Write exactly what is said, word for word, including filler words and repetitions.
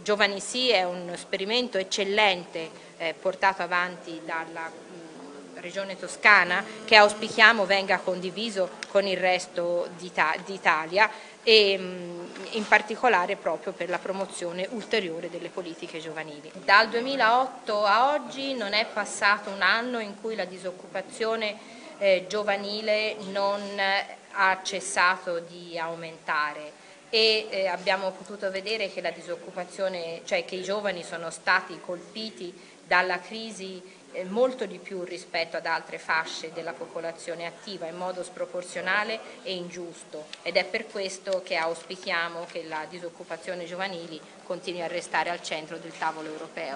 Giovani Sì è un esperimento eccellente eh, portato avanti dalla mh, Regione Toscana, che auspichiamo venga condiviso con il resto d'Italia e mh, in particolare proprio per la promozione ulteriore delle politiche giovanili. Dal duemilaotto a oggi non è passato un anno in cui la disoccupazione eh, giovanile non ha cessato di aumentare e eh, abbiamo potuto vedere che la disoccupazione, cioè che i giovani sono stati colpiti dalla crisi eh, molto di più rispetto ad altre fasce della popolazione attiva in modo sproporzionale e ingiusto, ed è per questo che auspichiamo che la disoccupazione giovanile continui a restare al centro del tavolo europeo.